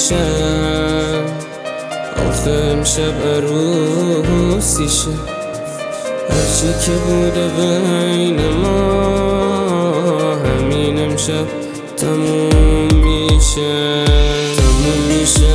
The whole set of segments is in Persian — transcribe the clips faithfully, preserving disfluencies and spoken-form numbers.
میشم آخه امشب عروسیشه هرچی که بوده بین ما همین امشب تموم میشه تموم میشه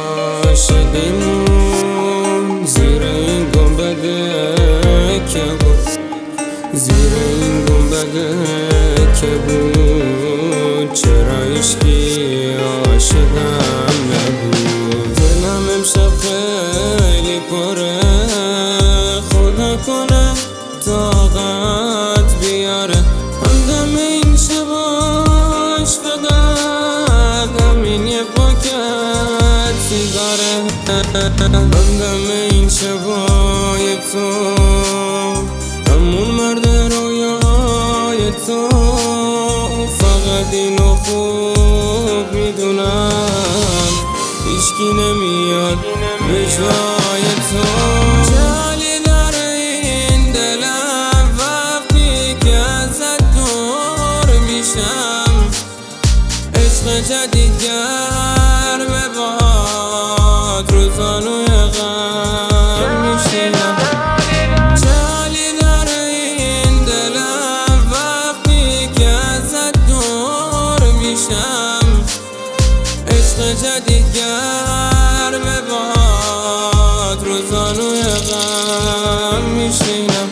عاشقیمون زیر این گنبده که بود زیر این گنبده که بود چرا عشقی عاشقم نبود دلم امشب خیلی پره خدا کنه طاقت بیاره همدم این شباش فقط همین یه پاکت سیگاره همدم این شبای تو همون مرد رویای تو فقط اینو خوب میدونم هیچکی نمیاد به جای تو جالی داره این دلم وقتی که ازت دور میشم عشق جدید گرمه باد رو زانوی غم میشینم جالی داره این دلم وقتی که ازت دور میشم عشق جدید گرمه باد رو زانوی غم میشینم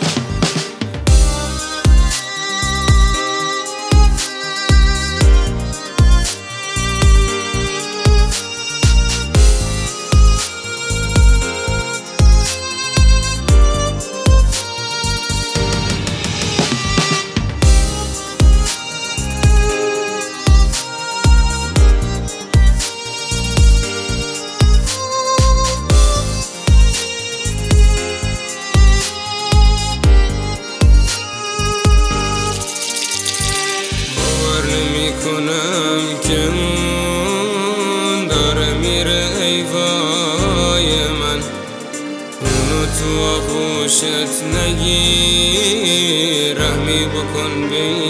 کنم که اون داره میره ای وای من اونو تو آغوشت نگیر رحمی بکن به